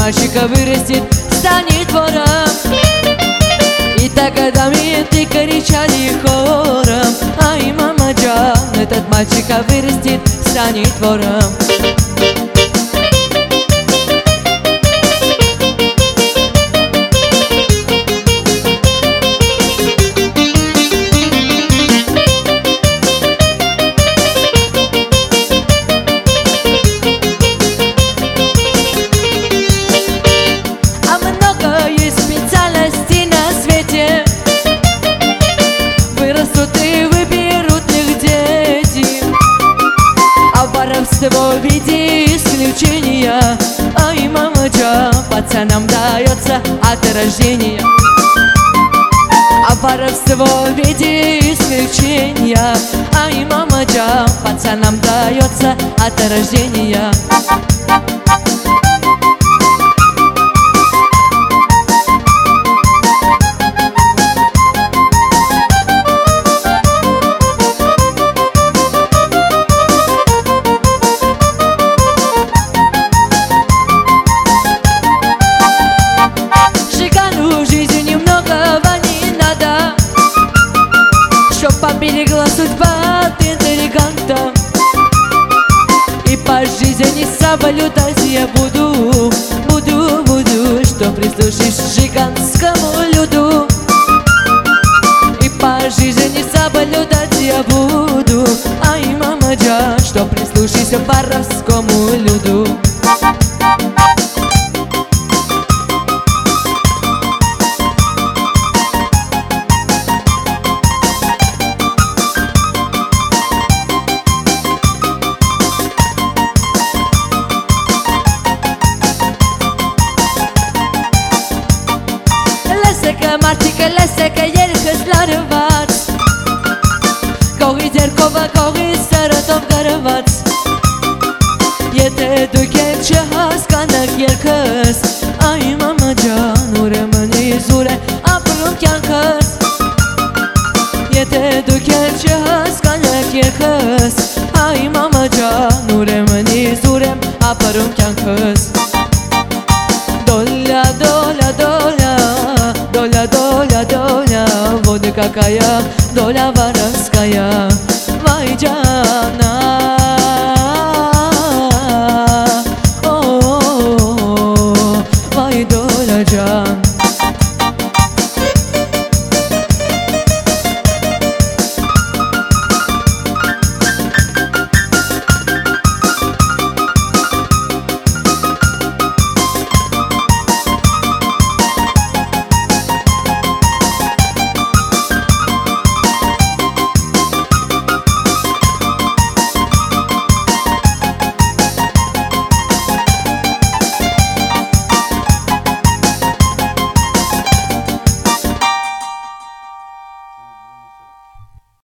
мальчика вырастет, станет вором. И тогда менты кричали хором: ай, мама Джан, этот мальчика вырастет, станет вором. В виде исключения, ай, мама Джан, пацанам дается от рождения. А воровство в виде исключения, ай, мама Джан, пацанам дается от рождения. Поберегла судьба от интеллигента, и по жизни соблюдать я буду, что прислушаешь жиганскому люду. И по жизни соблюдать я буду, ай, мама Джан, что прислушайся воровскому люду. Martica lese că el hăslarăvaț Kohi zerkova, kohi sărătov gărăvaț Jete duket që haskanak jerkës Ai, mama Джан, u rămâni zure apărăm kjankës Jete duket që haskanak jerkës Ai, mama Джан, u rămâni zure apărăm kjankës Доля, доля, доля, доля, доля, доля, вот какая доля воровская, вай, Джана. О, вай, доля, Джан.